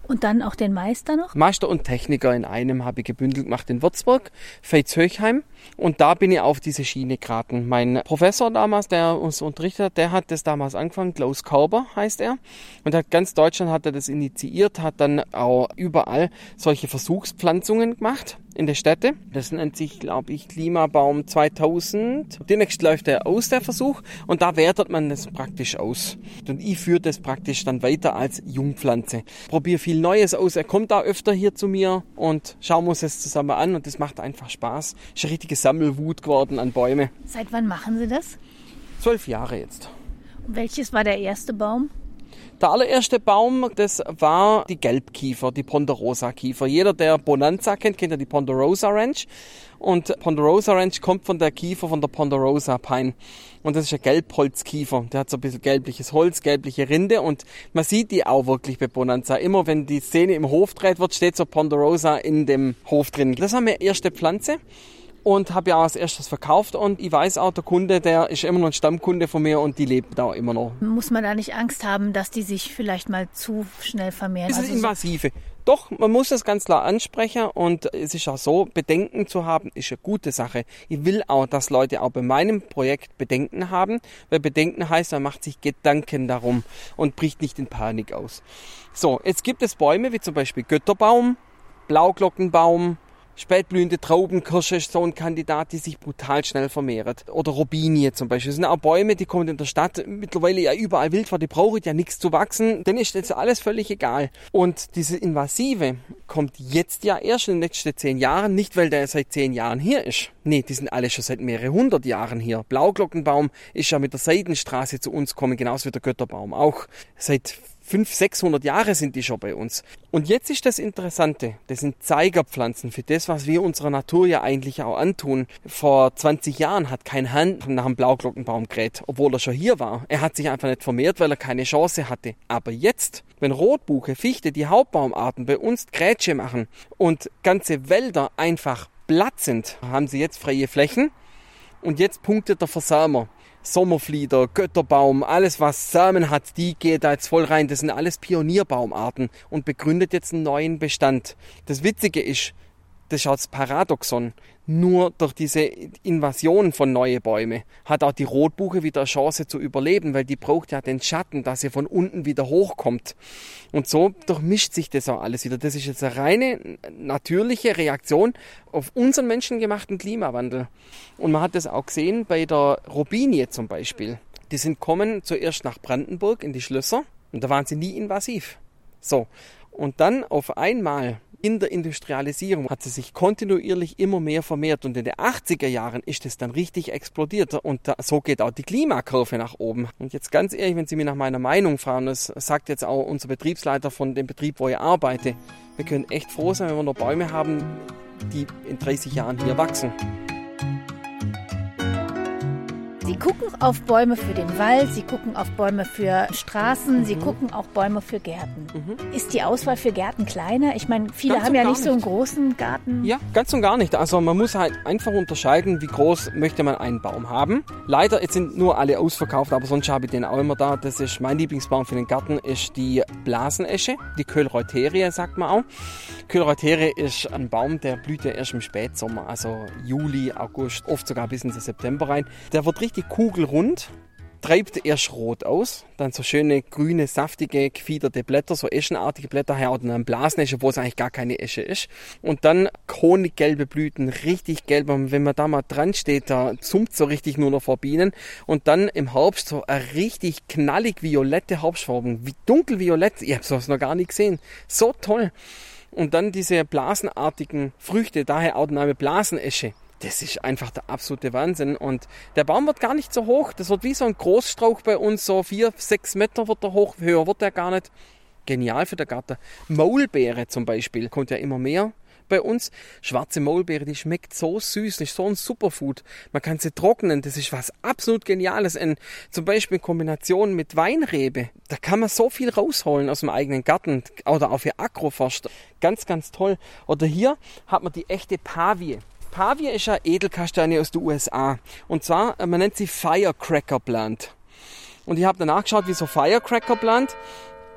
Speaker 2: Und dann auch den Meister noch?
Speaker 4: Meister und Techniker in einem habe ich gebündelt gemacht in Würzburg, Veitshöchheim. Und da bin ich auf diese Schiene geraten. Mein Professor damals, der uns unterrichtet hat, der hat das damals angefangen. Klaus Körber heißt er. Und hat ganz Deutschland hat er das initiiert, hat dann auch überall solche Versuchspflanzungen gemacht in der Städte. Das nennt sich, glaube ich, Klimabaum zweitausend. Demnächst läuft der aus, der Versuch. Und da wertet man das praktisch aus. Und ich führe das praktisch dann weiter als Jungpflanze. Probiere viel Neues aus. Er kommt da öfter hier zu mir und schauen wir uns das zusammen an. Und das macht einfach Spaß. Ist eine richtige Sammelwut geworden an Bäume.
Speaker 2: Seit wann machen Sie das?
Speaker 4: Zwölf Jahre jetzt.
Speaker 2: Und welches war der erste Baum?
Speaker 4: Der allererste Baum, das war die Gelbkiefer, die Ponderosa-Kiefer. Jeder, der Bonanza kennt, kennt ja die Ponderosa Ranch. Und Ponderosa Ranch kommt von der Kiefer, von der Ponderosa Pine. Und das ist ein Gelbholzkiefer. Der hat so ein bisschen gelbliches Holz, gelbliche Rinde. Und man sieht die auch wirklich bei Bonanza. Immer wenn die Szene im Hof dreht wird, steht so Ponderosa in dem Hof drin. Das war meine erste Pflanze. Und habe ja auch als erstes verkauft. Und ich weiß auch, der Kunde, der ist immer noch ein Stammkunde von mir und die lebt da immer noch.
Speaker 2: Muss man da nicht Angst haben, dass die sich vielleicht mal zu schnell vermehren?
Speaker 4: Das ist
Speaker 2: also
Speaker 4: invasive. Doch, man muss das ganz klar ansprechen und es ist auch so, Bedenken zu haben, ist eine gute Sache. Ich will auch, dass Leute auch bei meinem Projekt Bedenken haben, weil Bedenken heißt, man macht sich Gedanken darum und bricht nicht in Panik aus. So, jetzt gibt es Bäume wie zum Beispiel Götterbaum, Blauglockenbaum, spätblühende Traubenkirsche ist so ein Kandidat, die sich brutal schnell vermehrt. Oder Robinie zum Beispiel. Das sind auch Bäume, die kommen in der Stadt mittlerweile ja überall wild vor. Die brauchen ja nichts zu wachsen. Denen ist jetzt alles völlig egal. Und diese Invasive kommt jetzt ja erst in den letzten zehn Jahren. Nicht, weil der seit zehn Jahren hier ist. Nee, die sind alle schon seit mehreren hundert Jahren hier. Blauglockenbaum ist ja mit der Seidenstraße zu uns gekommen, genauso wie der Götterbaum auch. Seit fünfhundert, sechshundert Jahre sind die schon bei uns. Und jetzt ist das Interessante, das sind Zeigerpflanzen für das, was wir unserer Natur ja eigentlich auch antun. Vor zwanzig Jahren hat kein Hahn nach einem Blauglockenbaum kräht, obwohl er schon hier war. Er hat sich einfach nicht vermehrt, weil er keine Chance hatte. Aber jetzt, wenn Rotbuche, Fichte, die Hauptbaumarten bei uns Grätsche machen und ganze Wälder einfach platt sind, haben sie jetzt freie Flächen und jetzt punktet der Versamer. Sommerflieder, Götterbaum, alles was Samen hat, die geht da jetzt voll rein. Das sind alles Pionierbaumarten und begründet jetzt einen neuen Bestand. Das Witzige ist, das ist auch das Paradoxon. Nur durch diese Invasion von neuen Bäumen hat auch die Rotbuche wieder eine Chance zu überleben, weil die braucht ja den Schatten, dass sie von unten wieder hochkommt. Und so durchmischt sich das auch alles wieder. Das ist jetzt eine reine natürliche Reaktion auf unseren menschengemachten Klimawandel. Und man hat das auch gesehen bei der Robinie zum Beispiel. Die sind kommen zuerst nach Brandenburg in die Schlösser und da waren sie nie invasiv. So, und dann auf einmal in der Industrialisierung hat sie sich kontinuierlich immer mehr vermehrt und in den achtziger Jahren ist es dann richtig explodiert und da, so geht auch die Klimakurve nach oben. Und jetzt ganz ehrlich, wenn Sie mich nach meiner Meinung fragen, das sagt jetzt auch unser Betriebsleiter von dem Betrieb, wo ich arbeite, wir können echt froh sein, wenn wir noch Bäume haben, die in dreißig Jahren hier wachsen.
Speaker 2: Sie gucken auf Bäume für den Wald, Sie gucken auf Bäume für Straßen, mhm. Sie gucken auch Bäume für Gärten. Mhm. Ist die Auswahl für Gärten kleiner? Ich meine, viele ganz haben ja nicht, nicht so einen großen Garten.
Speaker 4: Ja, ganz und gar nicht. Also man muss halt einfach unterscheiden, wie groß möchte man einen Baum haben. Leider, jetzt sind nur alle ausverkauft, aber sonst habe ich den auch immer da. Das ist mein Lieblingsbaum für den Garten, ist die Blasenesche, die Kohlreuterie sagt man auch. Kohlreuterie ist ein Baum, der blüht ja erst im Spätsommer, also Juli, August, oft sogar bis in den September rein. Der wird richtig kugelrund, treibt erst rot aus, dann so schöne grüne, saftige, gefiederte Blätter, so eschenartige Blätter, her oder eine Blasenesche, wo es eigentlich gar keine Esche ist. Und dann honiggelbe Blüten, richtig gelb, und wenn man da mal dran steht, da zummt so richtig nur noch vor Bienen. Und dann im Herbst so eine richtig knallig violette Herbstfarben, wie dunkelviolett, ich habe sowas noch gar nicht gesehen, so toll. Und dann diese blasenartigen Früchte, daher auch der Name Blasenesche. Das ist einfach der absolute Wahnsinn. Und der Baum wird gar nicht so hoch. Das wird wie so ein Großstrauch bei uns, so vier, sechs Meter wird er hoch. Höher wird er gar nicht. Genial für den Garten. Maulbeere zum Beispiel, kommt ja immer mehr bei uns. Schwarze Maulbeere, die schmeckt so süß, ist so ein Superfood. Man kann sie trocknen, das ist was absolut Geniales. Und zum Beispiel in Kombination mit Weinrebe, da kann man so viel rausholen aus dem eigenen Garten oder auch für Agroforst. Ganz, ganz toll. Oder hier hat man die echte Pavie. Pavie ist eine Edelkastanie aus den U S A. Und zwar, man nennt sie Firecracker Plant. Und ich habe danach geschaut, wie so Firecracker Plant.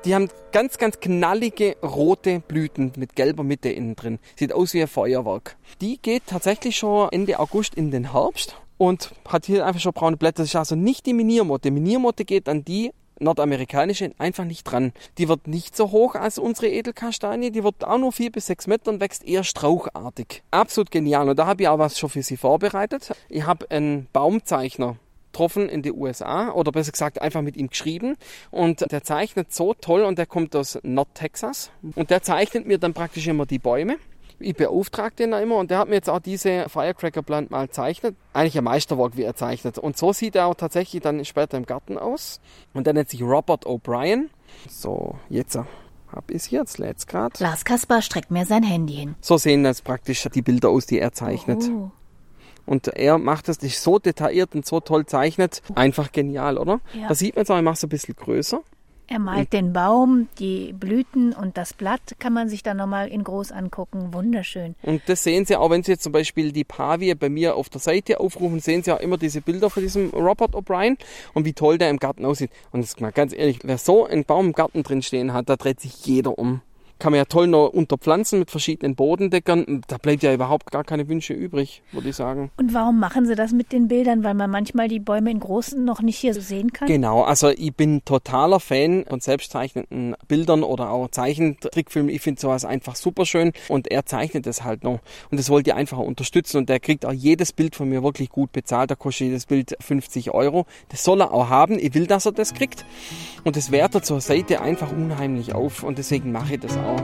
Speaker 4: Die haben ganz, ganz knallige rote Blüten mit gelber Mitte innen drin. Sieht aus wie ein Feuerwerk. Die geht tatsächlich schon Ende August in den Herbst und hat hier einfach schon braune Blätter. Das ist also nicht die Miniermotte. Miniermotte geht an die nordamerikanische einfach nicht dran. Die wird nicht so hoch als unsere Edelkastanie. Die wird auch nur vier bis sechs Meter und wächst eher strauchartig. Absolut genial. Und da habe ich auch was schon für Sie vorbereitet. Ich habe einen Baumzeichner getroffen in die U S A oder besser gesagt einfach mit ihm geschrieben und der zeichnet so toll und der kommt aus Nordtexas und der zeichnet mir dann praktisch immer die Bäume. Ich beauftrage den da immer und der hat mir jetzt auch diese Firecracker Plant mal gezeichnet. Eigentlich ein Meisterwerk, wie er zeichnet. Und so sieht er auch tatsächlich dann später im Garten aus. Und der nennt sich Robert O'Brien. So, jetzt habe ich es hier, jetzt lädt es gerade.
Speaker 2: Lars Kaspar streckt mir sein Handy hin.
Speaker 4: So sehen das praktisch die Bilder aus, die er zeichnet. Oh. Und er macht das nicht so detailliert und so toll zeichnet. Einfach genial, oder? Ja. Da sieht man jetzt auch, er macht es ein bisschen größer.
Speaker 2: Er malt den Baum, die Blüten und das Blatt kann man sich dann nochmal in groß angucken. Wunderschön.
Speaker 4: Und das sehen Sie auch, wenn Sie jetzt zum Beispiel die Pavie bei mir auf der Seite aufrufen, sehen Sie auch immer diese Bilder von diesem Robert O'Brien und wie toll der im Garten aussieht. Und das ist mal ganz ehrlich, wer so einen Baum im Garten drin stehen hat, da dreht sich jeder um. Kann man ja toll noch unterpflanzen mit verschiedenen Bodendeckern. Da bleibt ja überhaupt gar keine Wünsche übrig, würde ich sagen.
Speaker 2: Und warum machen Sie das mit den Bildern? Weil man manchmal die Bäume in Großen noch nicht hier so sehen kann?
Speaker 4: Genau, also ich bin totaler Fan von selbstzeichneten Bildern oder auch Zeichentrickfilmen. Ich finde sowas einfach super schön und er zeichnet es halt noch. Und das wollte ich einfach unterstützen und der kriegt auch jedes Bild von mir wirklich gut bezahlt. Da kostet jedes Bild fünfzig Euro. Das soll er auch haben. Ich will, dass er das kriegt. Und das wertet zur Seite einfach unheimlich auf und deswegen mache ich das auch.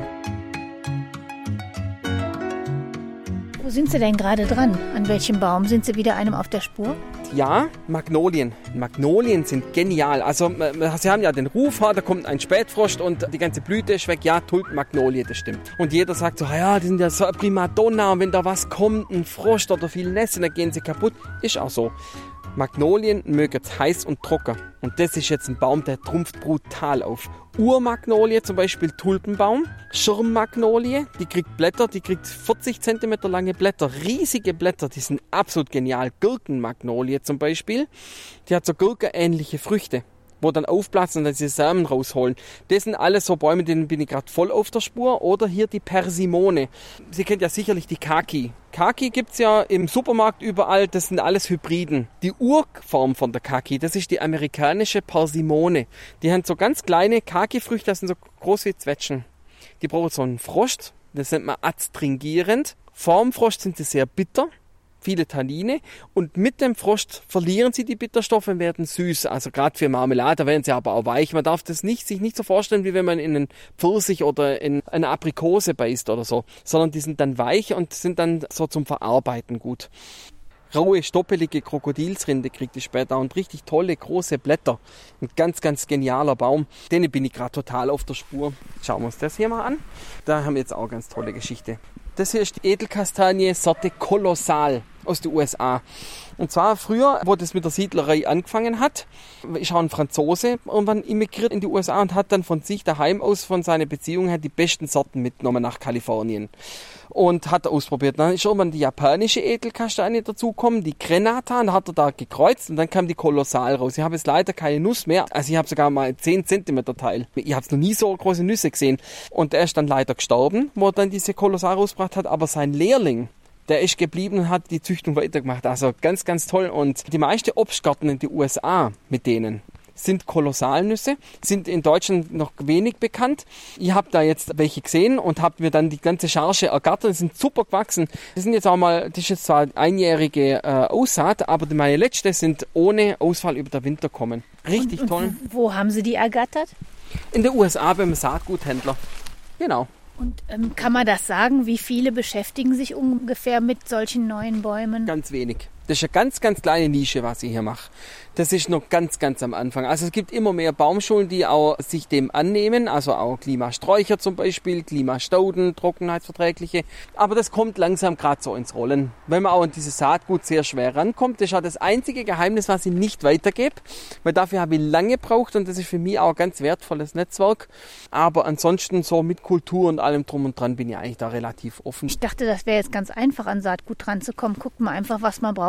Speaker 2: Wo sind Sie denn gerade dran? An welchem Baum? Sind Sie wieder einem auf der Spur?
Speaker 4: Ja, Magnolien. Magnolien sind genial. Also sie haben ja den Ruf, da kommt ein Spätfrost und die ganze Blüte ist weg. Ja, Tulpenmagnolie, das stimmt. Und jeder sagt so, ja, die sind ja so eine Primadonna und wenn da was kommt, ein Frost oder viel Nässe, dann gehen sie kaputt. Ist auch so. Magnolien mögen es heiß und trocken. Und das ist jetzt ein Baum, der trumpft brutal auf. Urmagnolie, zum Beispiel Tulpenbaum. Schirmmagnolie, die kriegt Blätter, die kriegt vierzig Zentimeter lange Blätter. Riesige Blätter, die sind absolut genial. Gurkenmagnolie zum Beispiel, die hat so gurkenähnliche Früchte, wo dann aufplatzen und dann diese Samen rausholen. Das sind alles so Bäume, denen bin ich gerade voll auf der Spur. Oder hier die Persimone. Sie kennt ja sicherlich die Kaki. Kaki gibt es ja im Supermarkt überall, das sind alles Hybriden. Die Urform von der Kaki, das ist die amerikanische Persimone. Die haben so ganz kleine Kaki-Früchte, das sind so groß wie Zwetschgen. Die brauchen so einen Frost, das nennt man adstringierend. Vorm Frost sind sie sehr bitter, viele Tannine und mit dem Frost verlieren sie die Bitterstoffe und werden süß. Also gerade für Marmelade werden sie aber auch weich. Man darf das nicht, sich nicht so vorstellen, wie wenn man in einen Pfirsich oder in eine Aprikose beißt oder so, sondern die sind dann weich und sind dann so zum Verarbeiten gut. Raue, stoppelige Krokodilsrinde kriegt die später und richtig tolle, große Blätter. Ein ganz, ganz genialer Baum. Den bin ich gerade total auf der Spur. Schauen wir uns das hier mal an. Da haben wir jetzt auch eine ganz tolle Geschichte. Das hier ist die Edelkastanie Sorte Kolossal aus den U S A. Und zwar früher, wo das mit der Siedlerei angefangen hat, ist auch ein Franzose irgendwann immigriert in die U S A und hat dann von sich daheim aus, von seiner Beziehung her, die besten Sorten mitgenommen nach Kalifornien. Und hat ausprobiert. Dann ist irgendwann die japanische Edelkastanie dazugekommen, die Grenata, und hat er da gekreuzt und dann kam die Kolossal raus. Ich habe jetzt leider keine Nuss mehr, also ich habe sogar mal zehn Zentimeter Teil. Ich habe noch nie so große Nüsse gesehen. Und er ist dann leider gestorben, wo er dann diese Kolossal rausgebracht hat, aber sein Lehrling, der ist geblieben und hat die Züchtung weitergemacht. Also ganz, ganz toll. Und die meisten Obstgärten in den U S A mit denen sind Kolossalnüsse, sind in Deutschland noch wenig bekannt. Ich habe da jetzt welche gesehen und habe mir dann die ganze Charge ergattert. Die sind super gewachsen. Die sind jetzt auch mal, das ist jetzt zwar einjährige äh, Aussaat, aber meine letzte sind ohne Ausfall über den Winter kommen. Richtig
Speaker 2: und,
Speaker 4: toll.
Speaker 2: Und wo haben Sie die ergattert?
Speaker 4: In den U S A beim Saatguthändler. Genau.
Speaker 2: Und ähm, kann man das sagen, wie viele beschäftigen sich ungefähr mit solchen neuen Bäumen?
Speaker 4: Ganz wenig. Das ist eine ganz, ganz kleine Nische, was ich hier mache. Das ist noch ganz, ganz am Anfang. Also es gibt immer mehr Baumschulen, die auch sich dem annehmen. Also auch Klimasträucher zum Beispiel, Klimastauden, trockenheitsverträgliche. Aber das kommt langsam gerade so ins Rollen. Wenn man auch an dieses Saatgut sehr schwer rankommt, das ist ja das einzige Geheimnis, was ich nicht weitergebe. Weil dafür habe ich lange gebraucht und das ist für mich auch ein ganz wertvolles Netzwerk. Aber ansonsten so mit Kultur und allem drum und dran bin ich eigentlich da relativ offen.
Speaker 2: Ich dachte, das wäre jetzt ganz einfach, an Saatgut ranzukommen. Guckt mal einfach, was man braucht.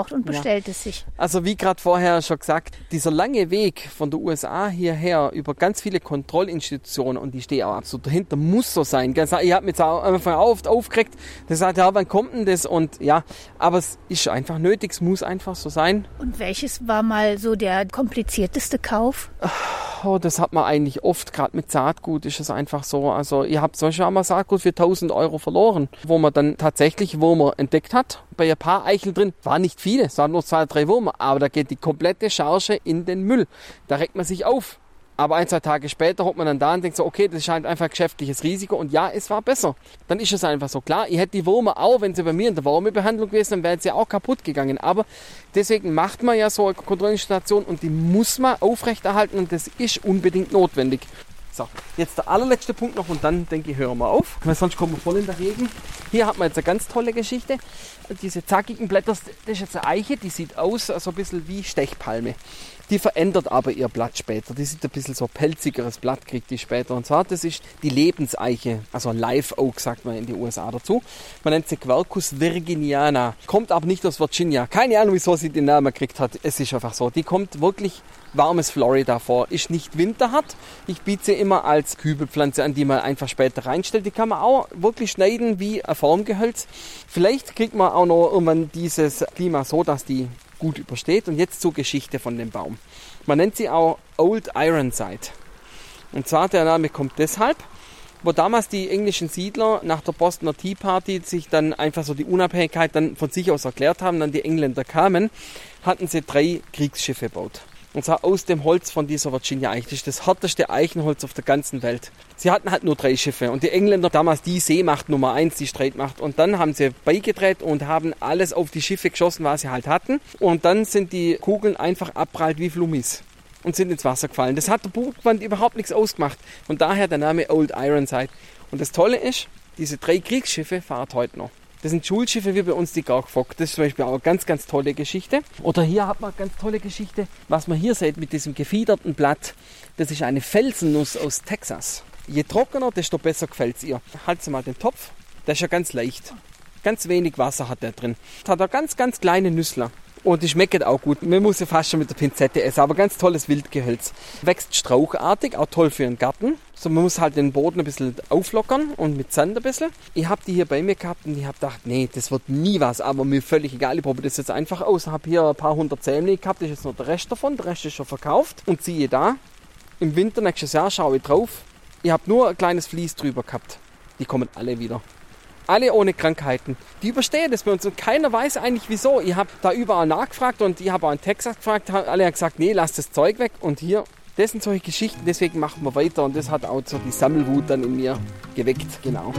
Speaker 2: braucht und bestellt ja. es sich.
Speaker 4: Also wie gerade vorher schon gesagt, dieser lange Weg von der U S A hierher über ganz viele Kontrollinstitutionen, und die stehen auch absolut dahinter, muss so sein. Ich habe mich jetzt auch einfach auf, aufgeregt, der sagt, ja, wann kommt denn das? Und ja, aber es ist einfach nötig, es muss einfach so sein.
Speaker 2: Und welches war mal so der komplizierteste Kauf?
Speaker 4: Oh, das hat man eigentlich oft, gerade mit Saatgut ist es einfach so. Also ich habe zum Beispiel einmal Saatgut für tausend Euro verloren, wo man dann tatsächlich Würmer entdeckt hat. Bei ein paar Eicheln drin war nicht viele, es waren nur zwei, drei Würmer, aber da geht die komplette Charge in den Müll. Da regt man sich auf. Aber ein, zwei Tage später hockt man dann da und denkt so, okay, das scheint einfach ein geschäftliches Risiko. Und ja, es war besser. Dann ist es einfach so. Klar, ich hätte die Würmer auch, wenn sie bei mir in der Wurmbehandlung gewesen wären, wären sie auch kaputt gegangen. Aber deswegen macht man ja so eine Kontrollinstallation und die muss man aufrechterhalten und das ist unbedingt notwendig. So, jetzt der allerletzte Punkt noch und dann denke ich, hören wir auf, weil sonst kommen wir voll in den Regen. Hier hat man jetzt eine ganz tolle Geschichte. Diese zackigen Blätter, das ist jetzt eine Eiche, die sieht aus so ein bisschen wie Stechpalme. Die verändert aber ihr Blatt später. Die sieht ein bisschen so pelzigeres Blatt, kriegt die später. Und zwar, das ist die Lebenseiche, also Live Oak sagt man in den U S A dazu. Man nennt sie Quercus virginiana. Kommt aber nicht aus Virginia. Keine Ahnung, wieso sie den Namen gekriegt hat. Es ist einfach so. Die kommt wirklich warmes Florida vor. Ist nicht winterhart. Ich biete sie immer als Kübelpflanze an, die man einfach später reinstellt. Die kann man auch wirklich schneiden wie ein Formgehölz. Vielleicht kriegt man auch noch irgendwann dieses Klima so, dass die gut übersteht. Und jetzt zur Geschichte von dem Baum. Man nennt sie auch Old Ironside. Und zwar der Name kommt deshalb, wo damals die englischen Siedler nach der Bostoner Tea Party sich dann einfach so die Unabhängigkeit dann von sich aus erklärt haben, dann die Engländer kamen, hatten sie drei Kriegsschiffe gebaut. Und zwar aus dem Holz von dieser Virginia-Eiche. Das ist das härteste Eichenholz auf der ganzen Welt. Sie hatten halt nur drei Schiffe. Und die Engländer, damals die Seemacht Nummer eins, die Streitmacht. Und dann haben sie beigedreht und haben alles auf die Schiffe geschossen, was sie halt hatten. Und dann sind die Kugeln einfach abprallt wie Flummis und sind ins Wasser gefallen. Das hat der Burgband überhaupt nichts ausgemacht. Und daher der Name Old Ironside. Und das Tolle ist, diese drei Kriegsschiffe fahren heute noch. Das sind Schulschiffe wie bei uns die Gargfock. Das ist zum Beispiel auch eine ganz, ganz tolle Geschichte. Oder hier hat man eine ganz tolle Geschichte. Was man hier sieht mit diesem gefiederten Blatt, das ist eine Felsennuss aus Texas. Je trockener, desto besser gefällt es ihr. Halten mal den Topf. Der ist ja ganz leicht. Ganz wenig Wasser hat der drin. Hat auch ganz, ganz kleine Nüssler. Und die schmeckt auch gut. Man muss sie fast schon mit der Pinzette essen. Aber ganz tolles Wildgehölz. Wächst strauchartig, auch toll für einen Garten. So, man muss halt den Boden ein bisschen auflockern und mit Sand ein bisschen. Ich habe die hier bei mir gehabt und ich habe gedacht, nee, das wird nie was. Aber mir völlig egal, ich probiere das jetzt einfach aus. Ich habe hier ein paar hundert Zähmchen gehabt, das ist jetzt noch der Rest davon. Der Rest ist schon verkauft. Und siehe da, im Winter nächstes Jahr schaue ich drauf. Ich habe nur ein kleines Vlies drüber gehabt. Die kommen alle wieder. Alle ohne Krankheiten. Die überstehen das bei uns und keiner weiß eigentlich wieso. Ich habe da überall nachgefragt und ich habe auch in Texas gefragt. Alle haben gesagt, nee, lass das Zeug weg. Und hier, das sind solche Geschichten, deswegen machen wir weiter. Und das hat auch so die Sammelwut dann in mir geweckt, genau.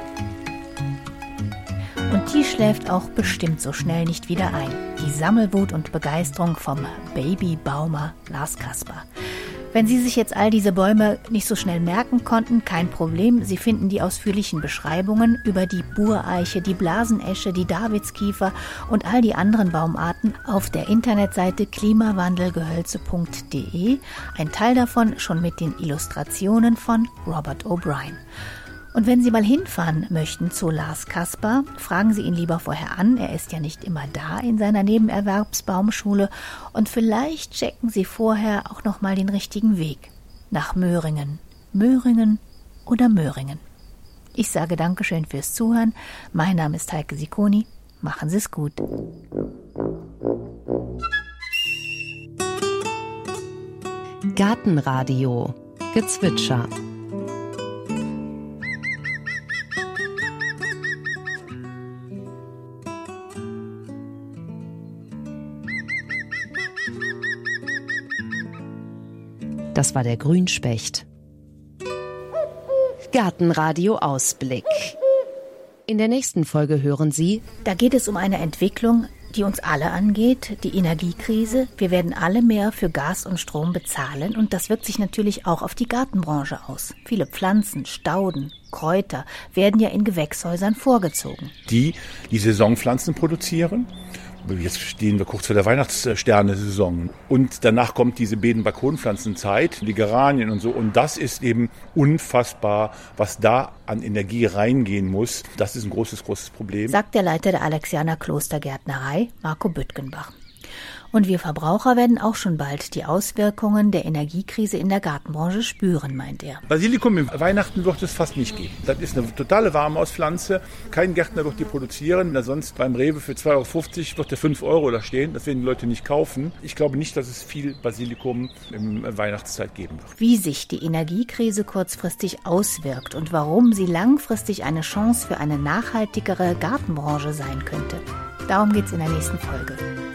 Speaker 2: Und die schläft auch bestimmt so schnell nicht wieder ein. Die Sammelwut und Begeisterung vom Babybaumer Lars Kasper. Wenn Sie sich jetzt all diese Bäume nicht so schnell merken konnten, kein Problem. Sie finden die ausführlichen Beschreibungen über die Bureiche, die Blasenesche, die Davidskiefer und all die anderen Baumarten auf der Internetseite klimawandelgehölze punkt de. Ein Teil davon schon mit den Illustrationen von Robert O'Brien. Und wenn Sie mal hinfahren möchten zu Lars Kasper, fragen Sie ihn lieber vorher an. Er ist ja nicht immer da in seiner Nebenerwerbsbaumschule. Und vielleicht checken Sie vorher auch noch mal den richtigen Weg. Nach Möhringen. Möhringen oder Möhringen. Ich sage Dankeschön fürs Zuhören. Mein Name ist Heike Sikoni. Machen Sie es gut.
Speaker 3: Gartenradio. Gezwitscher. Das war der Grünspecht. Gartenradio Ausblick. In der nächsten Folge hören Sie:
Speaker 2: Da geht es um eine Entwicklung, die uns alle angeht, die Energiekrise. Wir werden alle mehr für Gas und Strom bezahlen und das wirkt sich natürlich auch auf die Gartenbranche aus. Viele Pflanzen, Stauden, Kräuter werden ja in Gewächshäusern vorgezogen.
Speaker 5: Die die Saisonpflanzen produzieren Jetzt stehen wir kurz vor der Weihnachtssterne-Saison. Und danach kommt diese Beeten-Balkonpflanzenzeit, die Geranien und so. Und das ist eben unfassbar, was da an Energie reingehen muss. Das ist ein großes, großes Problem.
Speaker 2: Sagt der Leiter der Alexianer Klostergärtnerei, Marco Büttgenbach. Und wir Verbraucher werden auch schon bald die Auswirkungen der Energiekrise in der Gartenbranche spüren, meint er.
Speaker 5: Basilikum im Weihnachten wird es fast nicht geben. Das ist eine totale Warmhauspflanze. Kein Gärtner wird die produzieren. Sonst beim Rewe für zwei Euro fünfzig wird der fünf Euro da stehen. Das werden die Leute nicht kaufen. Ich glaube nicht, dass es viel Basilikum in der Weihnachtszeit geben wird.
Speaker 2: Wie sich die Energiekrise kurzfristig auswirkt und warum sie langfristig eine Chance für eine nachhaltigere Gartenbranche sein könnte. Darum geht's in der nächsten Folge.